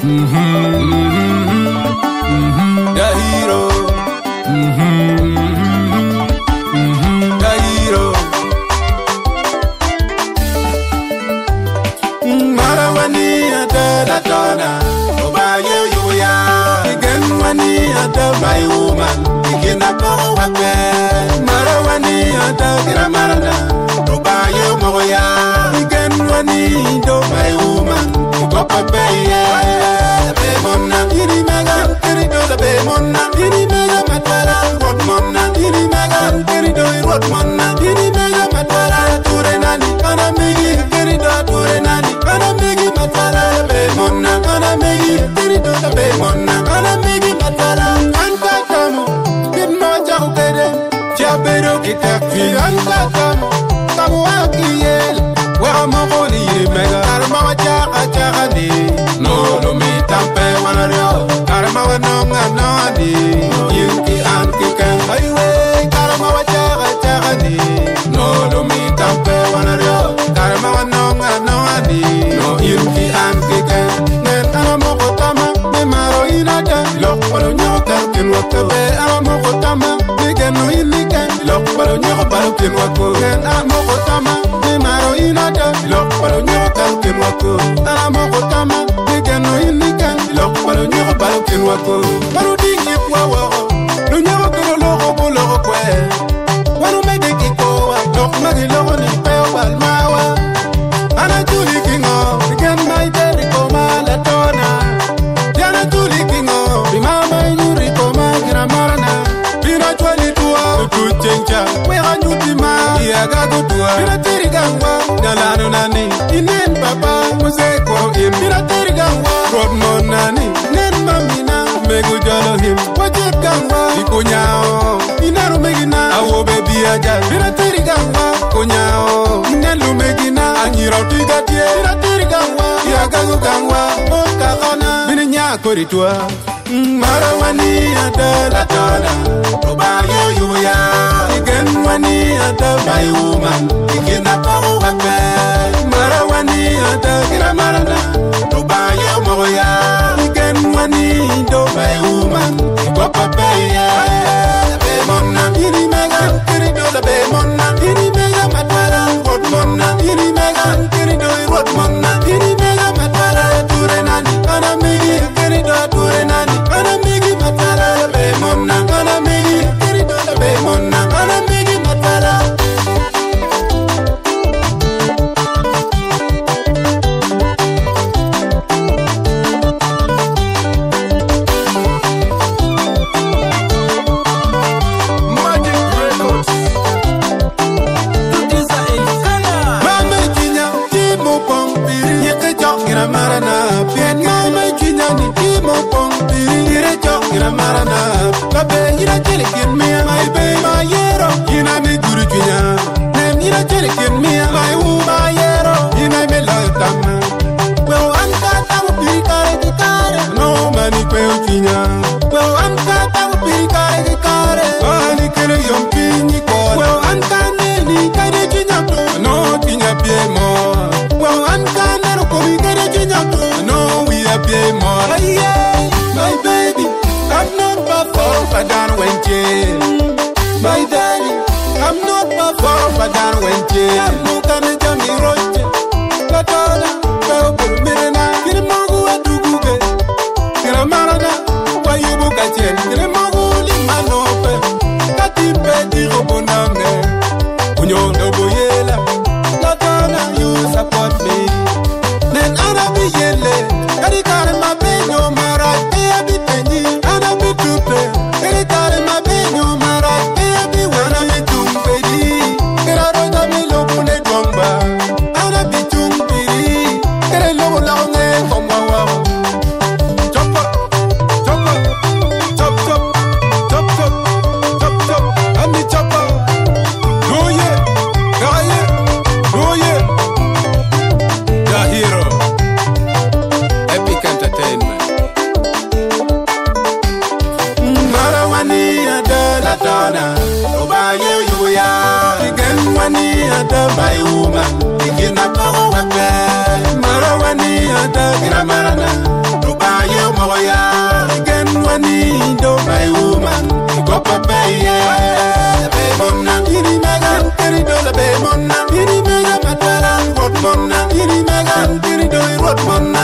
The hero. The hero. Marawani ada dona. Obayo yuya. Again wani ada my woman. Begin up wakwe. Marawani ada gramarana. Obayo moya. Again wani do my woman. Papa baye. Monna ini mega terido la be monna ini mega matara rot monna ini mega terido rot monna ini mega matara ture nani kana megi terido ture nani kana megi matara be monna kana megi terido la be monna kana megi matara anta tamo kinno chakere chabero kitafi anta tamo tamo akiyel wa maboni mega arma chaka chaka ni no no mi tampe wanario karma wanonga nadi yinki anki kan aiwe karma wachaga chagani no no mi tampe wanario karma wanonga nadi no yinki anki kan nen amo kotama me maro inata lo palo nyoka ken wakabe amo kotama me genu ilika lo palo nyoka palo ken wako nen amo kotama me maro inata lo palo nyoka ken wako amo kotama me genu ilika palo nyoko palo kenwako palo dingi kwawo lo nyoko kero logo bologo kwe wanu mede kikowa lok magi logo ni peo balmawa ana tuli kingo again my deri koma la tona diana tuli kingo bimama yuri koma gira marana bina chwali tuwa kuchencha we hanyuti ma iaga kutua bina tiri gangwa nalano nani inen papa museko im bina tiri gangwa rod monani megu jalo him wajib gangwa ikunyao inaru megina awo bebi aja bina tiri gangwa kunyao nelu megina anyiro tigatie bina tiri gangwa yagagu gangwa oka kona bina nyako ritua marawani ada la dona obayo yuya igen wani ada my woman igina paru wakbe marawani ada gramarana obayo moya wani do my woman papa baye be monna ini mega terido la be monna ini mega matara rot monna ini mega terido rot monna ini mega matara ture nani kana megi terido ture nani kana megi matara be monna kana megi terido la be monna kana megi matara marana kabe ira chele ken me my baby my yero ina me guru junya nem ira chele ken me my u my yero ina me la tamna well anta tawo pirikare ki kare no mani pe uchinya well anta tawo pirikare ki kare ani kele yom pinyi ko well anta ne ni kare junya no pinya pie mo well anta ne ko mi kare junya no we are pie mo my baby I'm not far for down when my daddy, I'm not far for down when I'm looking at me roche. La dona, pero por mirena, quiere mago a tu guge. Quiere marana, why you book at yen? Quiere mago limanope. Kati peti roboname. Unyo no boyela. La dona, you support me. Then I'll be yele. Kari kare ma benyo marai. My woman, begin up our way. Marawani, the gramarana, to buy peye be monna ini mega tiri do be monna ini mega matala rot monna ini mega tiri do rot monna